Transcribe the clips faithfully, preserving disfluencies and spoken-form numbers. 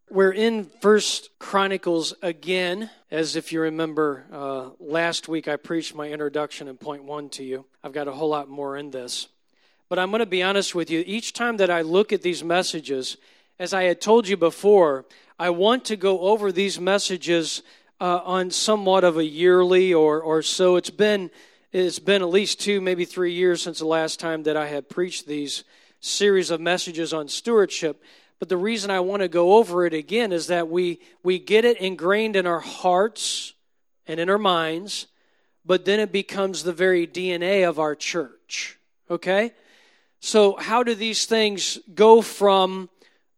We're in First Chronicles again, as if you remember, uh, last week I preached my introduction in point one to you. I've got a whole lot more in this. But I'm going to be honest with you, each time that I look at these messages, as I had told you before, I want to go over these messages uh, on somewhat of a yearly or, or so. It's been, it's been at least two, maybe three years since the last time that I had preached these series of messages on stewardship. But the reason I want to go over it again is that we, we get it ingrained in our hearts and in our minds, but then it becomes the very D N A of our church, okay? So how do these things go from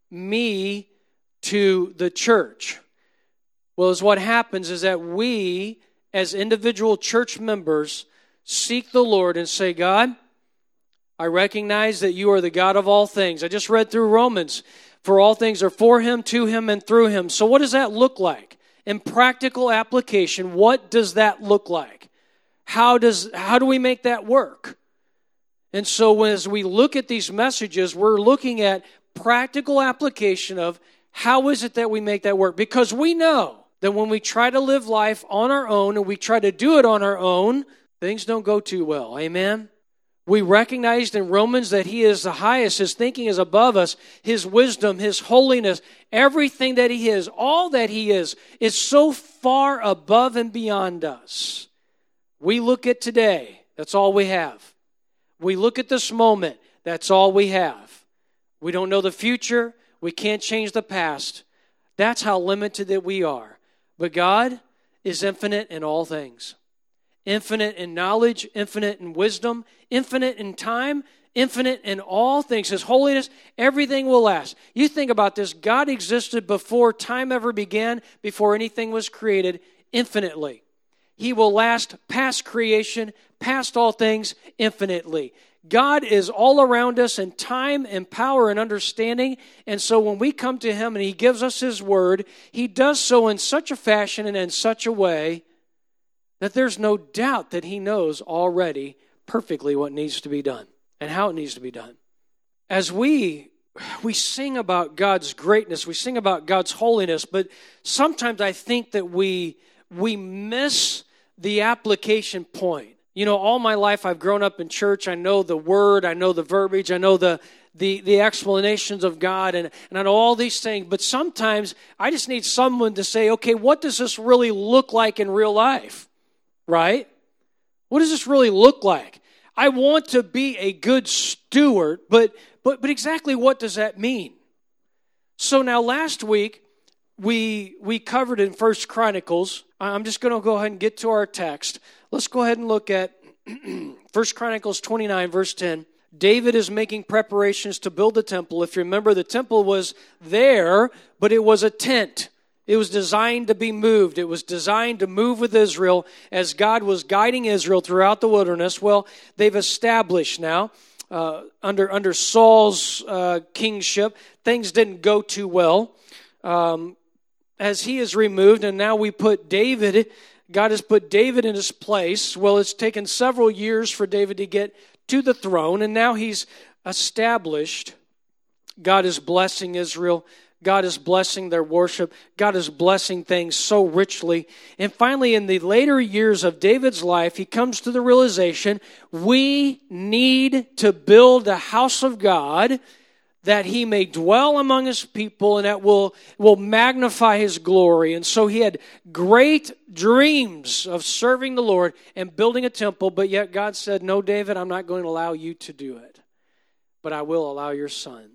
me to the church? Well, is what happens is that we, as individual church members, seek the Lord and say, God, I recognize that you are the God of all things. I just read through Romans. For all things are for him, to him, and through him. So what does that look like? In practical application, what does that look like? How does how do we make that work? And so as we look at these messages, we're looking at practical application of how is it that we make that work? Because we know that when we try to live life on our own and we try to do it on our own, things don't go too well. Amen? We recognized in Romans that he is the highest. His thinking is above us. His wisdom, his holiness, everything that he is, all that he is, is so far above and beyond us. We look at today, that's all we have. We look at this moment, that's all we have. We don't know the future. We can't change the past. That's how limited that we are. But God is infinite in all things. Infinite in knowledge, infinite in wisdom, infinite in time, infinite in all things. His holiness, everything will last. You think about this. God existed before time ever began, before anything was created, infinitely. He will last past creation, past all things, infinitely. God is all around us in time and power and understanding. And so when we come to him and he gives us his word, he does so in such a fashion and in such a way that there's no doubt that he knows already perfectly what needs to be done and how it needs to be done. As we we sing about God's greatness, we sing about God's holiness, but sometimes I think that we we miss the application point. You know, all my life I've grown up in church. I know the word, I know the verbiage, I know the the, the explanations of God, and, and I know all these things, but sometimes I just need someone to say, okay, what does this really look like in real life? Right? What does this really look like? I want to be a good steward, but but but exactly what does that mean? So now last week we we covered in First Chronicles. I'm just going to go ahead and get to our text. Let's go ahead and look at First Chronicles twenty-nine, verse ten. David is making preparations to build the temple. If you remember, the temple was there, but it was a tent. It was designed to be moved. It was designed to move with Israel as God was guiding Israel throughout the wilderness. Well, they've established now, uh, under under Saul's uh, kingship, things didn't go too well. Um, as he is removed, and now we put David, God has put David in his place. Well, it's taken several years for David to get to the throne, and now he's established. God is blessing Israel. God is blessing their worship. God is blessing things so richly. And finally, in the later years of David's life, he comes to the realization, we need to build a house of God that he may dwell among his people and that will, will magnify his glory. And so he had great dreams of serving the Lord and building a temple, but yet God said, no, David, I'm not going to allow you to do it, but I will allow your son.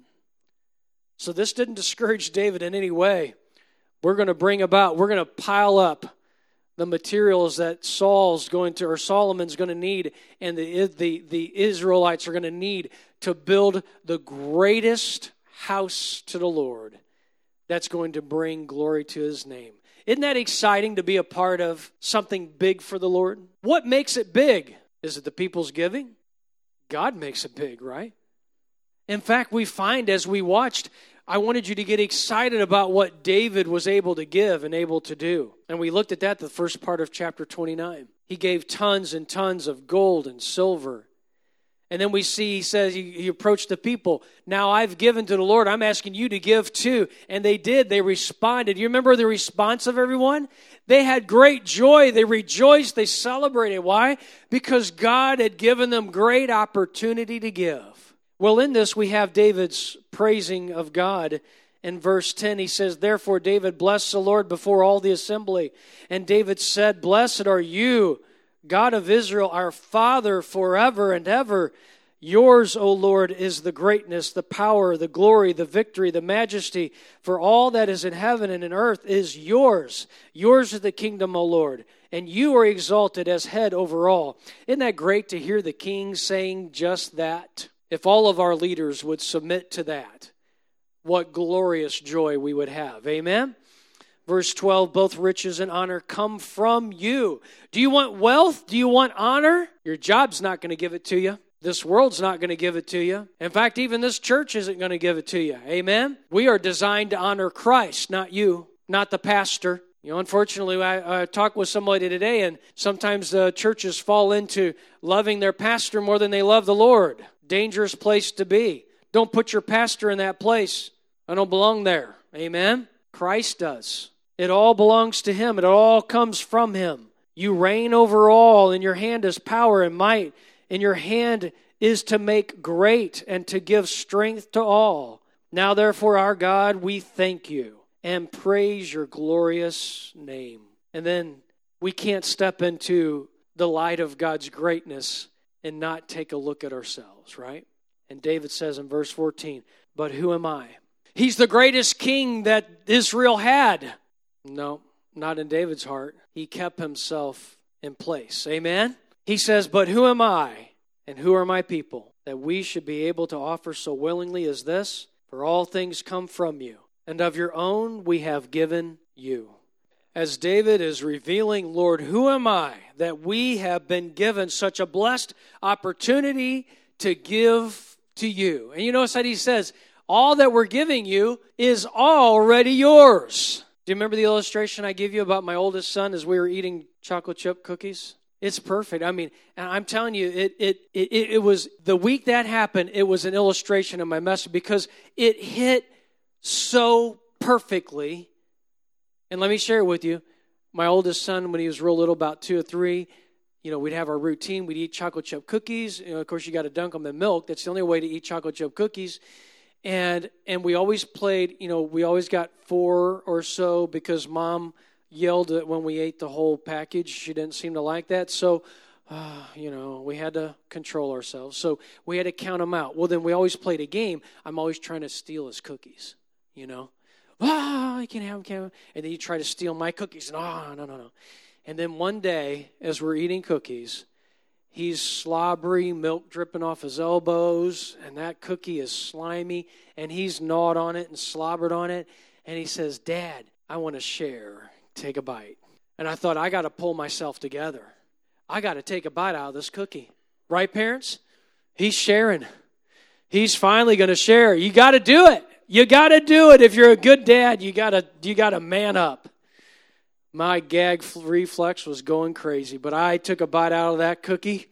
So this didn't discourage David in any way. We're going to bring about, we're going to pile up the materials that Saul's going to, or Solomon's going to need, and the, the, the Israelites are going to need to build the greatest house to the Lord that's going to bring glory to his name. Isn't that exciting to be a part of something big for the Lord? What makes it big? Is it the people's giving? God makes it big, right? In fact, we find as we watched, I wanted you to get excited about what David was able to give and able to do. And we looked at that the first part of chapter twenty-nine. He gave tons and tons of gold and silver. And then we see, he says, he, he approached the people. Now I've given to the Lord. I'm asking you to give too. And they did. They responded. You remember the response of everyone? They had great joy. They rejoiced. They celebrated. Why? Because God had given them great opportunity to give. Well, in this, we have David's praising of God. In verse ten, he says, therefore David blessed the Lord before all the assembly. And David said, blessed are you, God of Israel, our Father, forever and ever. Yours, O Lord, is the greatness, the power, the glory, the victory, the majesty. For all that is in heaven and in earth is yours. Yours is the kingdom, O Lord, and you are exalted as head over all. Isn't that great to hear the king saying just that? If all of our leaders would submit to that, what glorious joy we would have. Amen? Verse twelve, both riches and honor come from you. Do you want wealth? Do you want honor? Your job's not going to give it to you. This world's not going to give it to you. In fact, even this church isn't going to give it to you. Amen? We are designed to honor Christ, not you, not the pastor. You know, unfortunately, I, I talked with somebody today, and sometimes uh, churches fall into loving their pastor more than they love the Lord. Dangerous place to be. Don't put your pastor in that place. I don't belong there. Amen? Christ does. It all belongs to him. It all comes from him. You reign over all. In your hand is power and might. In your hand is to make great and to give strength to all. Now, therefore, our God, we thank you and praise your glorious name. And then we can't step into the light of God's greatness and not take a look at ourselves, right? And David says in verse fourteen, but who am I? He's the greatest king that Israel had. No, not in David's heart. He kept himself in place. Amen? He says, but who am I and who are my people that we should be able to offer so willingly as this? For all things come from you, and of your own we have given you. As David is revealing, Lord, who am I that we have been given such a blessed opportunity to give to you? And you notice that he says, all that we're giving you is already yours. Do you remember the illustration I gave you about my oldest son as we were eating chocolate chip cookies? It's perfect. I mean, and I'm telling you, it, it it it was the week that happened, it was an illustration of my message because it hit so perfectly. And let me share it with you. My oldest son, when he was real little, about two or three, you know, we'd have our routine. We'd eat chocolate chip cookies. You know, of course, you got to dunk them in milk. That's the only way to eat chocolate chip cookies. And and we always played, you know, we always got four or so because Mom yelled at when we ate the whole package. She didn't seem to like that. So, uh, you know, we had to control ourselves. So we had to count them out. Well, then we always played a game. I'm always trying to steal his cookies, you know. Ah, you can't have them, can't have them. And then you try to steal my cookies. And, oh, no, no, no. And then one day, as we're eating cookies, he's slobbery, milk dripping off his elbows, and that cookie is slimy, and he's gnawed on it and slobbered on it. And he says, Dad, I want to share. Take a bite. And I thought, I got to pull myself together. I got to take a bite out of this cookie. Right, parents? He's sharing. He's finally going to share. You got to do it. You got to do it. If you're a good dad, you got to you got to man up. My gag reflex was going crazy, but I took a bite out of that cookie.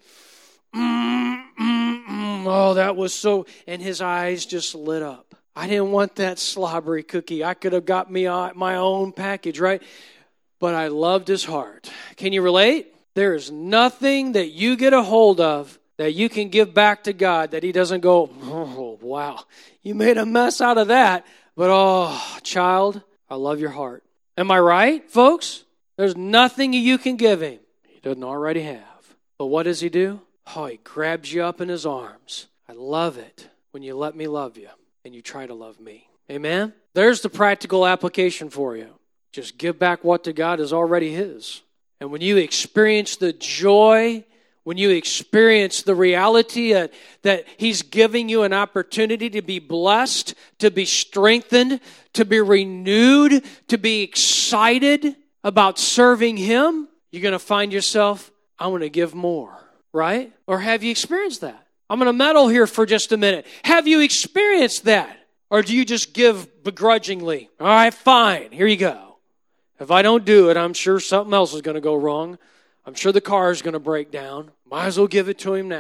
Mm, mm, mm. Oh, that was so, and his eyes just lit up. I didn't want that slobbery cookie. I could have got me my own package, right? But I loved his heart. Can you relate? There is nothing that you get a hold of that you can give back to God that he doesn't go, oh, wow, you made a mess out of that. But, oh, child, I love your heart. Am I right, folks? There's nothing you can give him he doesn't already have. But what does he do? Oh, he grabs you up in his arms. I love it when you let me love you and you try to love me. Amen? There's the practical application for you. Just give back what to God is already his. And when you experience the joy, when you experience the reality that, that he's giving you an opportunity to be blessed, to be strengthened, to be renewed, to be excited about serving him, you're going to find yourself, I want to give more, right? Or have you experienced that? I'm going to meddle here for just a minute. Have you experienced that? Or do you just give begrudgingly? All right, fine, here you go. If I don't do it, I'm sure something else is going to go wrong. I'm sure the car is going to break down. Might as well give it to him now.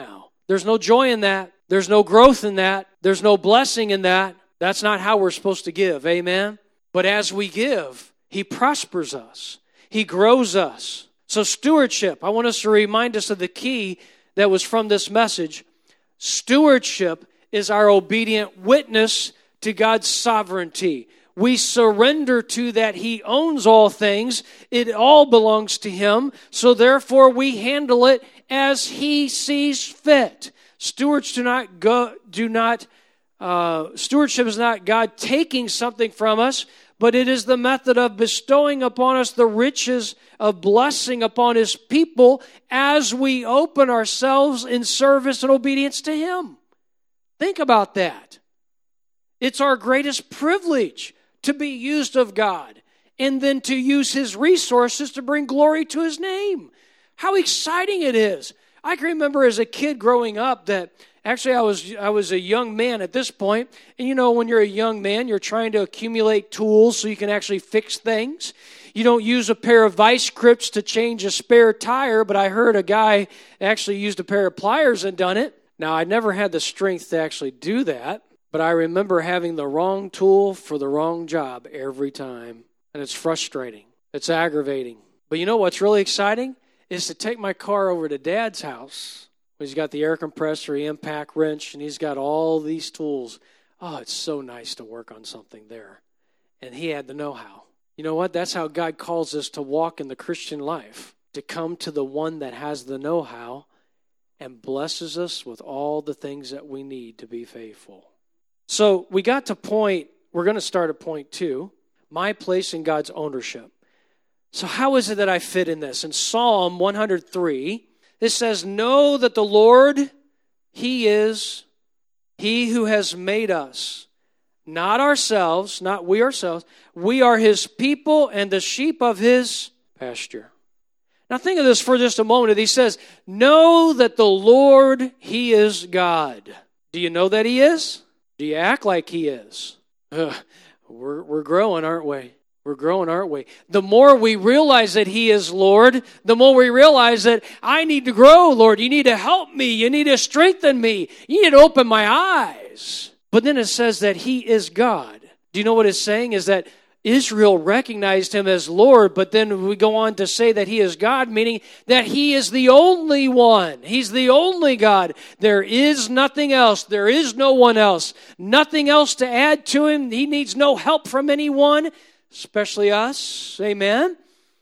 There's no joy in that. There's no growth in that. There's no blessing in that. That's not how we're supposed to give. Amen? But as we give, He prospers us. He grows us. So stewardship, I want us to remind us of the key that was from this message. Stewardship is our obedient witness to God's sovereignty. We surrender to that He owns all things. It all belongs to Him. So therefore we handle it as He sees fit. Stewards do not go, do not, uh, stewardship is not God taking something from us, but it is the method of bestowing upon us the riches of blessing upon His people as we open ourselves in service and obedience to Him. Think about that. It's our greatest privilege to be used of God and then to use His resources to bring glory to His name. How exciting it is. I can remember as a kid growing up that actually I was I was a young man at this point. And you know, when you're a young man, you're trying to accumulate tools so you can actually fix things. You don't use a pair of vice grips to change a spare tire, but I heard a guy actually used a pair of pliers and done it. Now, I never had the strength to actually do that, but I remember having the wrong tool for the wrong job every time. And it's frustrating. It's aggravating. But you know what's really exciting? Is to take my car over to Dad's house. He's got the air compressor, the impact wrench, and he's got all these tools. Oh, it's so nice to work on something there. And he had the know-how. You know what? That's how God calls us to walk in the Christian life. To come to the one that has the know-how and blesses us with all the things that we need to be faithful. So we got to point, we're going to start at point two, my place in God's ownership. So how is it that I fit in this? In Psalm one hundred three, it says, know that the Lord, He is He who has made us, not ourselves, not we ourselves. We are His people and the sheep of His pasture. Now think of this for just a moment. He says, know that the Lord, He is God. Do you know that He is? Do you act like He is? Ugh, we're, we're growing, aren't we? We're growing, aren't we? The more we realize that He is Lord, the more we realize that I need to grow, Lord. You need to help me. You need to strengthen me. You need to open my eyes. But then it says that He is God. Do you know what it's saying? Is that Israel recognized Him as Lord, but then we go on to say that He is God, meaning that He is the only one. He's the only God. There is nothing else. There is no one else. Nothing else to add to Him. He needs no help from anyone, especially us. Amen.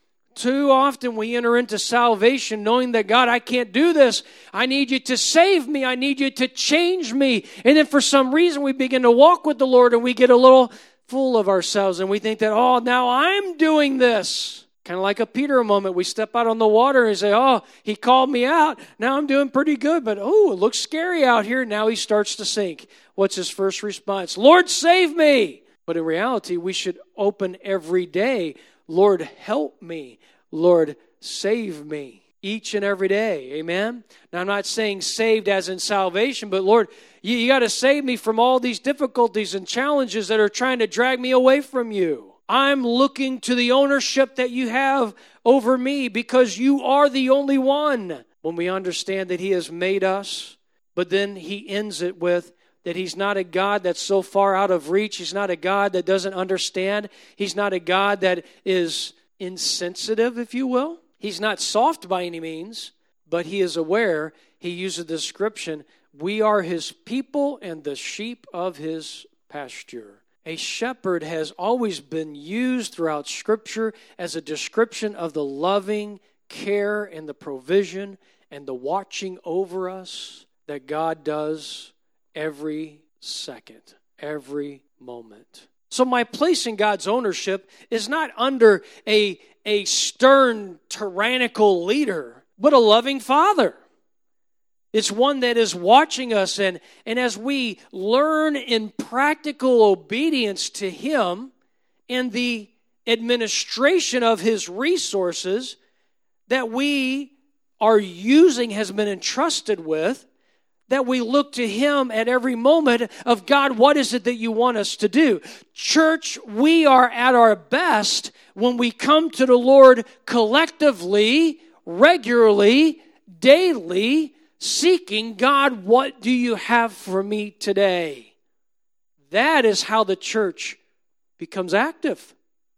Too often we enter into salvation knowing that, God, I can't do this. I need you to save me. I need you to change me. And then for some reason we begin to walk with the Lord and we get a little full of ourselves and we think that, oh, now I'm doing this. Kind of like a Peter moment. We step out on the water and say, oh, He called me out. Now I'm doing pretty good, but oh, it looks scary out here. Now he starts to sink. What's his first response? Lord, save me. But in reality, we should open every day, Lord, help me. Lord, save me. Each and every day. Amen? Now, I'm not saying saved as in salvation, but Lord, you, you got to save me from all these difficulties and challenges that are trying to drag me away from you. I'm looking to the ownership that you have over me because you are the only one. When we understand that He has made us, but then He ends it with that He's not a God that's so far out of reach. He's not a God that doesn't understand. He's not a God that is insensitive, if you will. He's not soft by any means, but He is aware. He uses the description, we are His people and the sheep of His pasture. A shepherd has always been used throughout Scripture as a description of the loving care and the provision and the watching over us that God does every second, every moment. So my place in God's ownership is not under a, a stern, tyrannical leader, but a loving Father. It's one that is watching us, and, and as we learn in practical obedience to Him and the administration of His resources that we are using, has been entrusted with, that we look to Him at every moment of, God, what is it that you want us to do? Church, we are at our best when we come to the Lord collectively, regularly, daily, seeking, God, what do you have for me today? That is how the church becomes active.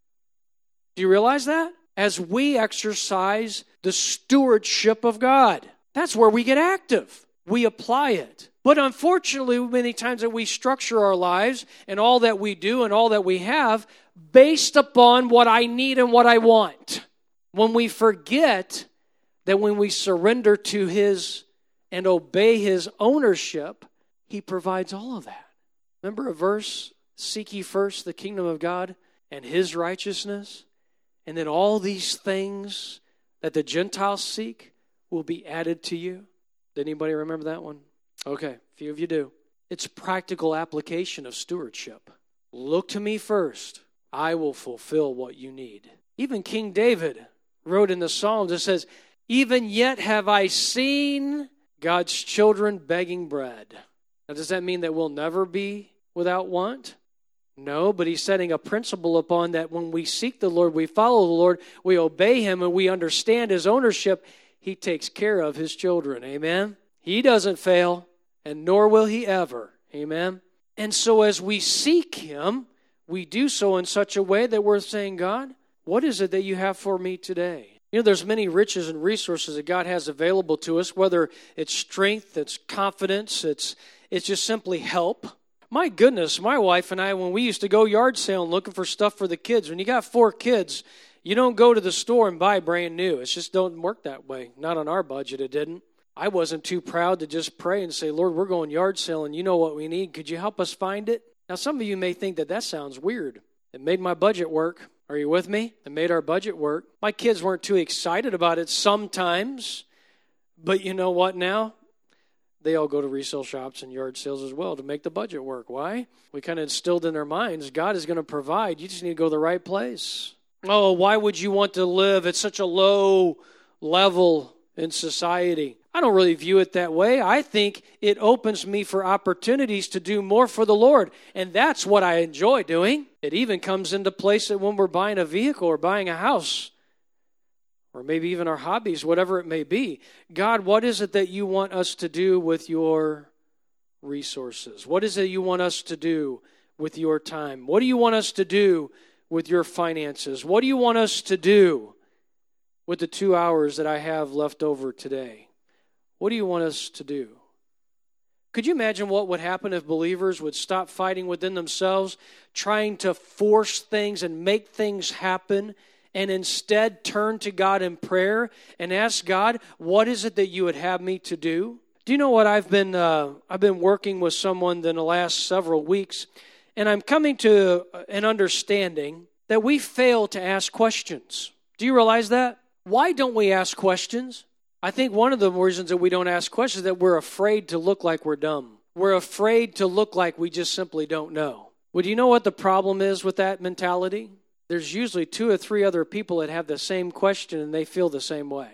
Do you realize that? As we exercise the stewardship of God, that's where we get active. We apply it. But unfortunately, many times that we structure our lives and all that we do and all that we have based upon what I need and what I want. When we forget that when we surrender to His and obey His ownership, He provides all of that. Remember a verse, seek ye first the kingdom of God and His righteousness, and then all these things that the Gentiles seek will be added to you. Did anybody remember that one? Okay, a few of you do. It's practical application of stewardship. Look to me first. I will fulfill what you need. Even King David wrote in the Psalms, it says, even yet have I seen God's children begging bread. Now, does that mean that we'll never be without want? No, but he's setting a principle upon that when we seek the Lord, we follow the Lord, we obey Him, and we understand His ownership, He takes care of His children. Amen? He doesn't fail, and nor will He ever. Amen? And so as we seek Him, we do so in such a way that we're saying, God, what is it that you have for me today? You know, there's many riches and resources that God has available to us, whether it's strength, it's confidence, it's it's just simply help. My goodness, my wife and I, when we used to go yard sailing looking for stuff for the kids, when you got four kids, you don't go to the store and buy brand new. It just don't work that way. Not on our budget, it didn't. I wasn't too proud to just pray and say, Lord, we're going yard sailing. You know what we need. Could you help us find it? Now, some of you may think that that sounds weird. It made my budget work. Are you with me? It made our budget work. My kids weren't too excited about it sometimes. But you know what now? They all go to resale shops and yard sales as well to make the budget work. Why? We kind of instilled in their minds, God is going to provide. You just need to go to the right place. Oh, why would you want to live at such a low level in society? I don't really view it that way. I think it opens me for opportunities to do more for the Lord. And that's what I enjoy doing. It even comes into place that when we're buying a vehicle or buying a house, or maybe even our hobbies, whatever it may be. God, what is it that you want us to do with your resources? What is it you want us to do with your time? What do you want us to do with your finances? What do you want us to do with the two hours that I have left over today? What do you want us to do? Could you imagine what would happen if believers would stop fighting within themselves, trying to force things and make things happen, and instead turn to God in prayer and ask God, what is it that you would have me to do? Do you know what I've been uh, I've been working with someone in the last several weeks, and I'm coming to an understanding that we fail to ask questions. Do you realize that? Why don't we ask questions? I think one of the reasons that we don't ask questions is that we're afraid to look like we're dumb. We're afraid to look like we just simply don't know. Well, do you know what the problem is with that mentality? There's usually two or three other people that have the same question and they feel the same way.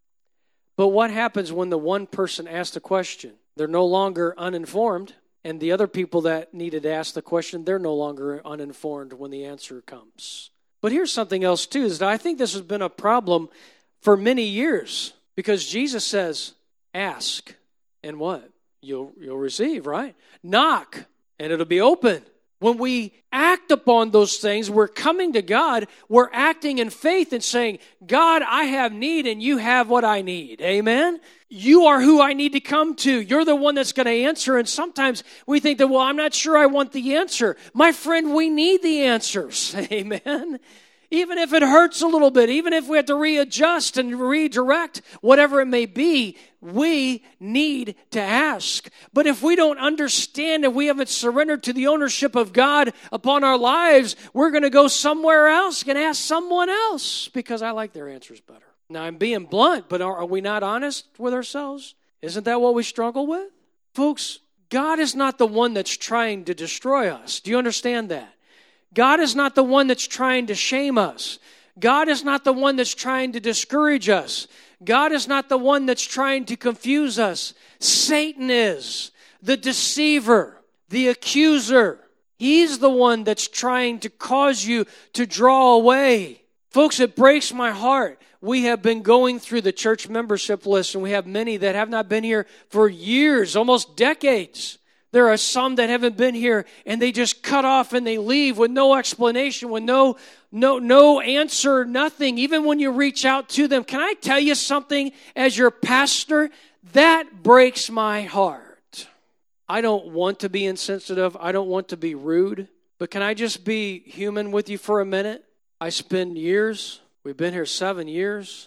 But what happens when the one person asks the question? They're no longer uninformed, and the other people that needed to ask the question, they're no longer uninformed when the answer comes. But here's something else too, is that I think this has been a problem for many years, because Jesus says, ask, and what? You'll, you'll receive, right? Knock, and it'll be open. When we act upon those things, we're coming to God, we're acting in faith and saying, God, I have need and you have what I need. Amen? You are who I need to come to. You're the one that's going to answer. And sometimes we think that, well, I'm not sure I want the answer. My friend, we need the answers. Amen? Even if it hurts a little bit, even if we have to readjust and redirect, whatever it may be, we need to ask. But if we don't understand and we haven't surrendered to the ownership of God upon our lives, we're going to go somewhere else and ask someone else because I like their answers better. Now, I'm being blunt, but are, are we not honest with ourselves? Isn't that what we struggle with? Folks, God is not the one that's trying to destroy us. Do you understand that? God is not the one that's trying to shame us. God is not the one that's trying to discourage us. God is not the one that's trying to confuse us. Satan is the deceiver, the accuser. He's the one that's trying to cause you to draw away. Folks, it breaks my heart. We have been going through the church membership list, and we have many that have not been here for years, almost decades. There are some that haven't been here, and they just cut off and they leave with no explanation, with no, no, no answer, nothing. Even when you reach out to them, can I tell you something as your pastor? That breaks my heart. I don't want to be insensitive. I don't want to be rude. But can I just be human with you for a minute? I spend years, we've been here seven years.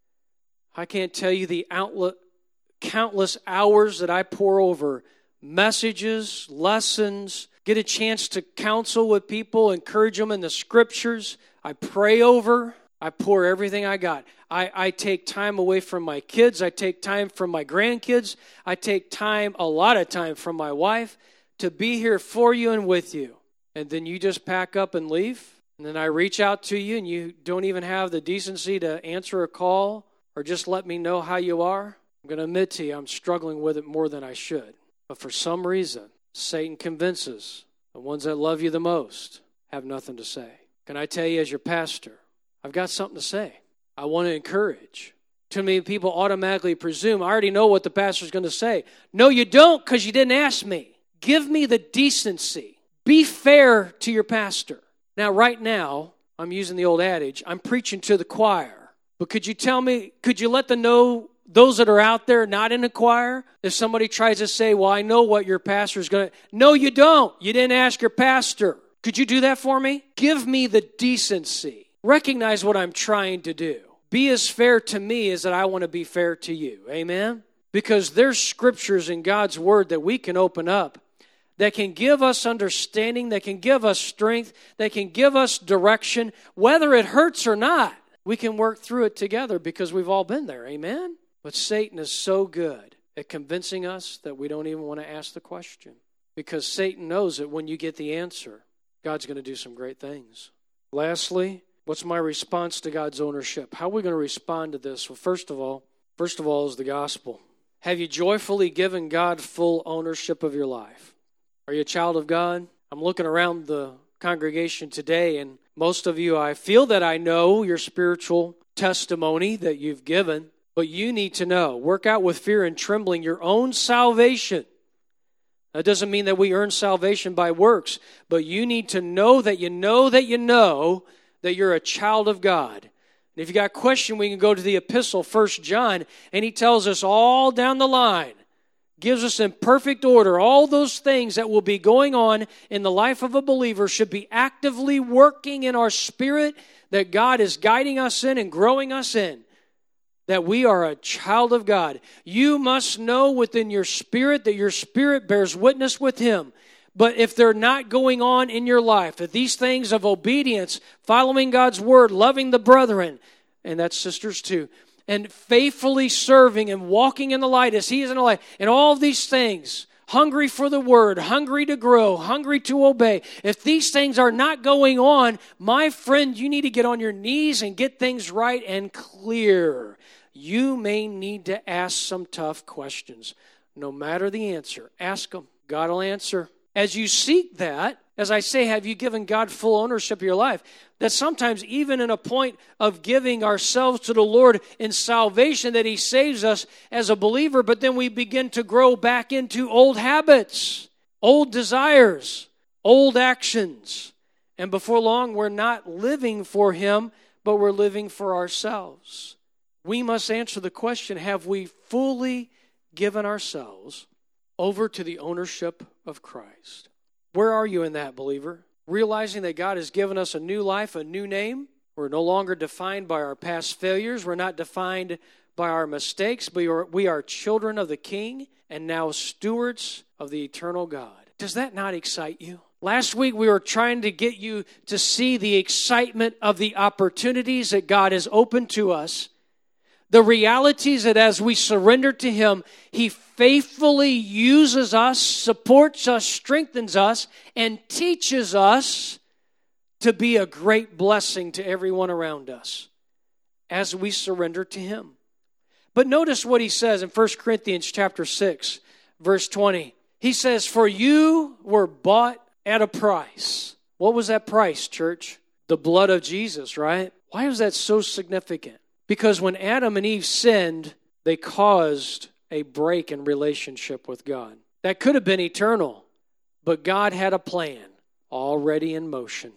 I can't tell you the outlet, countless hours that I pour over messages, lessons, get a chance to counsel with people, encourage them in the scriptures. I pray over. I pour everything I got. I, I take time away from my kids. I take time from my grandkids. I take time, a lot of time from my wife to be here for you and with you. And then you just pack up and leave. And then I reach out to you and you don't even have the decency to answer a call or just let me know how you are. I'm going to admit to you, I'm struggling with it more than I should. But for some reason, Satan convinces the ones that love you the most have nothing to say. Can I tell you as your pastor, I've got something to say. I want to encourage. Too many people automatically presume, I already know what the pastor's going to say. No, you don't, because you didn't ask me. Give me the decency. Be fair to your pastor. Now, right now, I'm using the old adage, I'm preaching to the choir. But could you tell me, could you let the know those that are out there not in the choir, if somebody tries to say, well, I know what your pastor is going to... No, you don't. You didn't ask your pastor. Could you do that for me? Give me the decency. Recognize what I'm trying to do. Be as fair to me as that I want to be fair to you. Amen? Because there's scriptures in God's word that we can open up that can give us understanding, that can give us strength, that can give us direction. Whether it hurts or not, we can work through it together because we've all been there. Amen? But Satan is so good at convincing us that we don't even want to ask the question. Because Satan knows that when you get the answer, God's going to do some great things. Lastly, what's my response to God's ownership? How are we going to respond to this? Well, first of all, first of all is the gospel. Have you joyfully given God full ownership of your life? Are you a child of God? I'm looking around the congregation today, and most of you, I feel that I know your spiritual testimony that you've given. But you need to know, work out with fear and trembling your own salvation. That doesn't mean that we earn salvation by works, but you need to know that you know that you know that you're a child of God. And if you got a question, we can go to the epistle, First John, and he tells us all down the line, gives us in perfect order, all those things that will be going on in the life of a believer should be actively working in our spirit that God is guiding us in and growing us in. That we are a child of God. You must know within your spirit that your spirit bears witness with Him. But if they're not going on in your life, that these things of obedience, following God's word, loving the brethren, and that's sisters too, and faithfully serving and walking in the light as He is in the light, and all these things, hungry for the word, hungry to grow, hungry to obey. If these things are not going on, my friend, you need to get on your knees and get things right and clear. You may need to ask some tough questions. No matter the answer, ask them. God will answer. As you seek that, as I say, have you given God full ownership of your life? That sometimes even in a point of giving ourselves to the Lord in salvation, that He saves us as a believer, but then we begin to grow back into old habits, old desires, old actions. And before long, we're not living for Him, but we're living for ourselves. We must answer the question, have we fully given ourselves over to the ownership of Christ? Where are you in that, believer? Realizing that God has given us a new life, a new name. We're no longer defined by our past failures. We're not defined by our mistakes, but we are, we are children of the King and now stewards of the eternal God. Does that not excite you? Last week we were trying to get you to see the excitement of the opportunities that God has opened to us. The realities that as we surrender to Him, He faithfully uses us, supports us, strengthens us, and teaches us to be a great blessing to everyone around us as we surrender to Him. But notice what He says in First Corinthians chapter six, verse twenty. He says, for you were bought at a price. What was that price, church? The blood of Jesus, right? Why is that so significant? Because when Adam and Eve sinned, they caused a break in relationship with God. That could have been eternal, but God had a plan already in motion.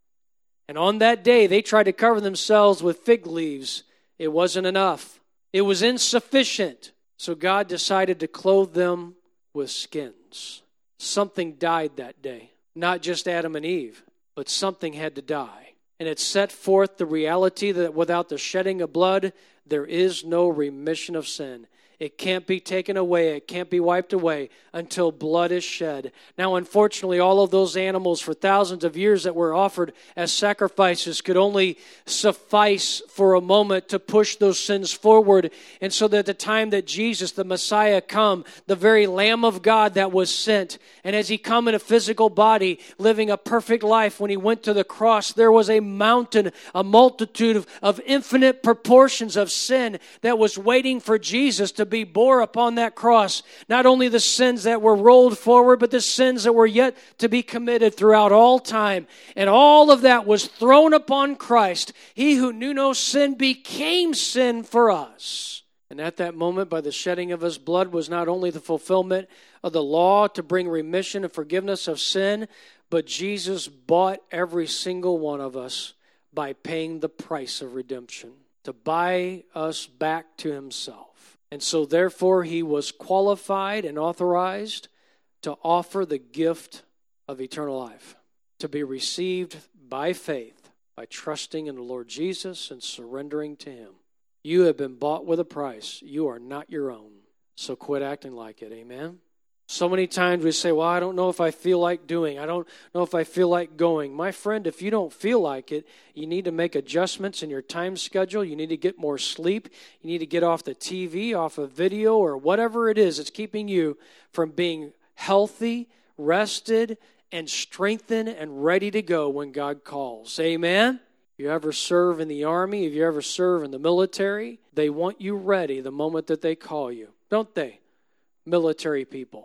And on that day, they tried to cover themselves with fig leaves. It wasn't enough. It was insufficient. So God decided to clothe them with skins. Something died that day. Not just Adam and Eve, but something had to die. And it set forth the reality that without the shedding of blood, there is no remission of sin. It can't be taken away. It can't be wiped away until blood is shed. Now, unfortunately, all of those animals for thousands of years that were offered as sacrifices could only suffice for a moment to push those sins forward. And so that at the time that Jesus, the Messiah, come, the very Lamb of God that was sent, and as he come in a physical body, living a perfect life, when he went to the cross, there was a mountain, a multitude of, of infinite proportions of sin that was waiting for Jesus to be bore upon that cross. Not only the sins that were rolled forward, but the sins that were yet to be committed throughout all time. And all of that was thrown upon Christ. He who knew no sin became sin for us. And at that moment, by the shedding of his blood, was not only the fulfillment of the law to bring remission and forgiveness of sin, but Jesus bought every single one of us by paying the price of redemption to buy us back to himself. And so therefore he was qualified and authorized to offer the gift of eternal life, to be received by faith, by trusting in the Lord Jesus and surrendering to him. You have been bought with a price. You are not your own. So quit acting like it. Amen? So many times we say, well, I don't know if I feel like doing. I don't know if I feel like going. My friend, if you don't feel like it, you need to make adjustments in your time schedule. You need to get more sleep. You need to get off the T V, off of video, or whatever it is that's keeping you from being healthy, rested, and strengthened and ready to go when God calls. Amen? If you ever serve in the army, if you ever serve in the military, they want you ready the moment that they call you, don't they? Military people.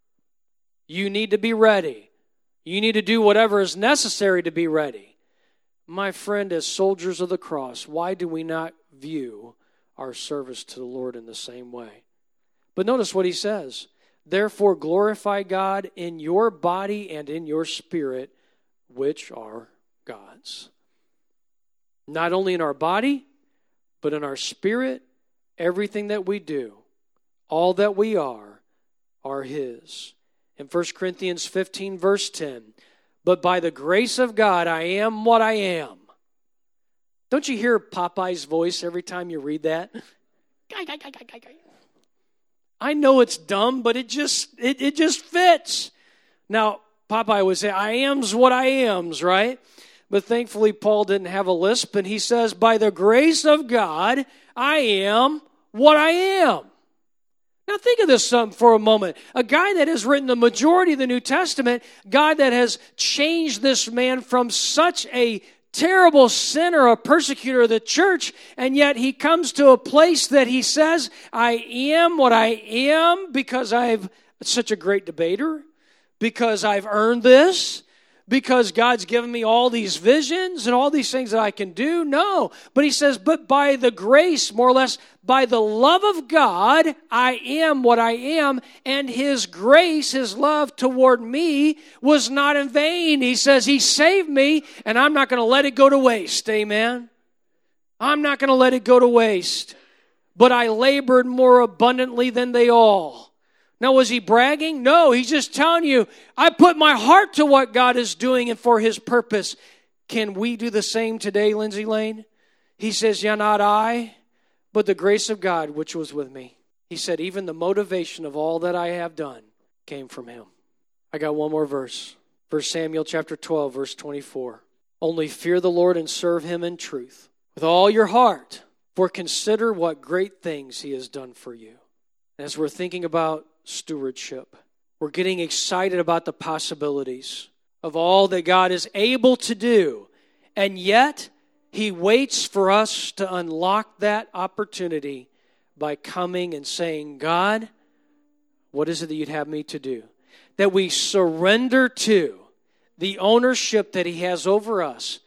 You need to be ready. You need to do whatever is necessary to be ready. My friend, as soldiers of the cross, why do we not view our service to the Lord in the same way? But notice what he says. Therefore, glorify God in your body and in your spirit, which are God's. Not only in our body, but in our spirit, everything that we do, all that we are, are his. In First Corinthians fifteen, verse ten, but by the grace of God, I am what I am. Don't you hear Popeye's voice every time you read that? I know it's dumb, but it just it, it just fits. Now, Popeye would say, I am's what I am's, right? But thankfully, Paul didn't have a lisp, and he says, by the grace of God, I am what I am. Now think of this for a moment. A guy that has written the majority of the New Testament, God that has changed this man from such a terrible sinner, a persecutor of the church, and yet he comes to a place that he says, I am what I am because I've such a great debater, because I've earned this, because God's given me all these visions and all these things that I can do. No. But he says, but by the grace, more or less, by the love of God, I am what I am, and his grace, his love toward me was not in vain. He says he saved me, and I'm not going to let it go to waste. Amen? I'm not going to let it go to waste. But I labored more abundantly than they all. Now, was he bragging? No, he's just telling you, I put my heart to what God is doing and for his purpose. Can we do the same today, Lindsay Lane? He says, yeah, not I, but the grace of God which was with me. He said, even the motivation of all that I have done came from him. I got one more verse. First Samuel chapter twelve, verse twenty-four. Only fear the Lord and serve him in truth with all your heart, for consider what great things he has done for you. As we're thinking about stewardship, we're getting excited about the possibilities of all that God is able to do. And yet, he waits for us to unlock that opportunity by coming and saying, God, what is it that you'd have me to do? That we surrender to the ownership that he has over us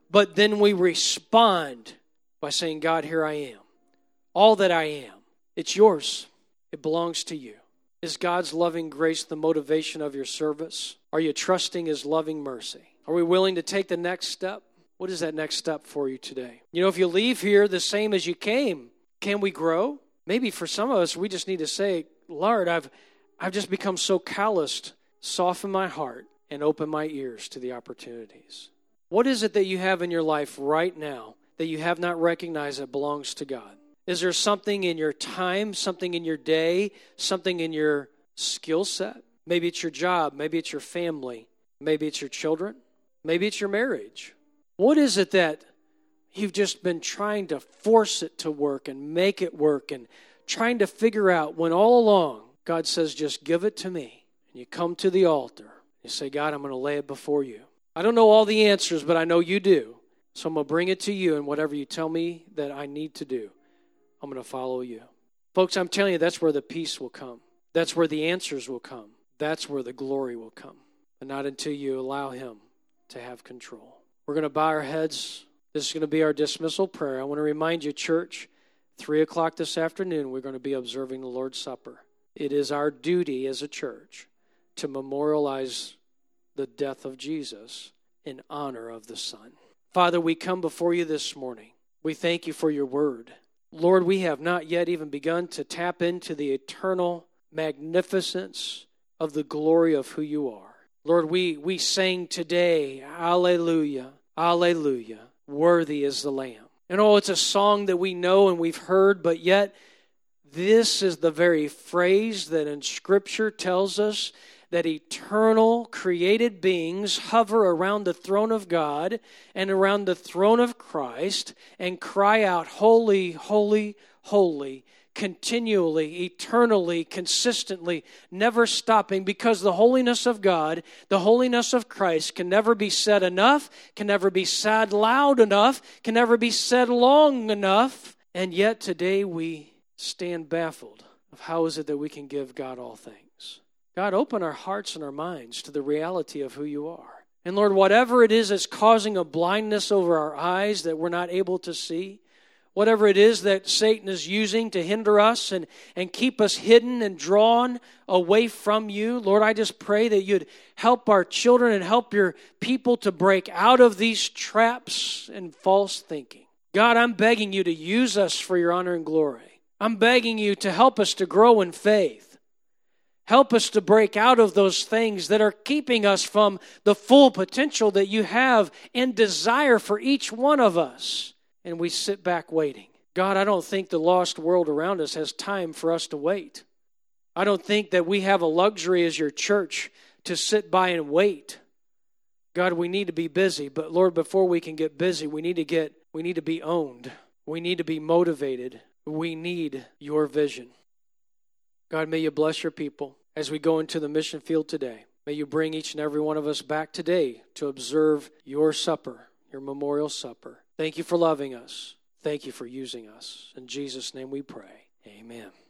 but then we respond by saying, God, here I am. All that I am, it's yours. It belongs to you. Is God's loving grace the motivation of your service? Are you trusting His loving mercy? Are we willing to take the next step? What is that next step for you today? You know, if you leave here the same as you came, can we grow? Maybe for some of us, we just need to say, Lord, I've, I've just become so calloused. Soften my heart and open my ears to the opportunities. What is it that you have in your life right now that you have not recognized that belongs to God? Is there something in your time, something in your day, something in your skill set? Maybe it's your job, maybe it's your family, maybe it's your children, maybe it's your marriage. What is it that you've just been trying to force it to work and make it work and trying to figure out when all along God says, just give it to me. And you come to the altar. You say, God, I'm going to lay it before you. I don't know all the answers, but I know you do. So I'm going to bring it to you, and whatever you tell me that I need to do, I'm going to follow you. Folks, I'm telling you, that's where the peace will come. That's where the answers will come. That's where the glory will come. But not until you allow Him to have control. We're going to bow our heads. This is going to be our dismissal prayer. I want to remind you, church, three o'clock this afternoon, we're going to be observing the Lord's Supper. It is our duty as a church to memorialize the death of Jesus in honor of the Son. Father, we come before you this morning. We thank you for your word. Lord, we have not yet even begun to tap into the eternal magnificence of the glory of who you are. Lord, we, we sang today, Alleluia, Alleluia, worthy is the Lamb. And oh, it's a song that we know and we've heard, but yet this is the very phrase that in Scripture tells us that eternal created beings hover around the throne of God and around the throne of Christ and cry out, holy, holy, holy, continually, eternally, consistently, never stopping, because the holiness of God, the holiness of Christ can never be said enough, can never be said loud enough, can never be said long enough. And yet today we stand baffled of how is it that we can give God all things. God, open our hearts and our minds to the reality of who you are. And Lord, whatever it is that's causing a blindness over our eyes that we're not able to see, whatever it is that Satan is using to hinder us and, and keep us hidden and drawn away from you, Lord, I just pray that you'd help our children and help your people to break out of these traps and false thinking. God, I'm begging you to use us for your honor and glory. I'm begging you to help us to grow in faith. Help us to break out of those things that are keeping us from the full potential that you have and desire for each one of us. And we sit back waiting. God, I don't think the lost world around us has time for us to wait. I don't think that we have a luxury as your church to sit by and wait. God, we need to be busy, but Lord, before we can get busy, we need to get we need to be owned. We need to be motivated. We need your vision. God, may you bless your people as we go into the mission field today. May you bring each and every one of us back today to observe your supper, your memorial supper. Thank you for loving us. Thank you for using us. In Jesus' name we pray. Amen.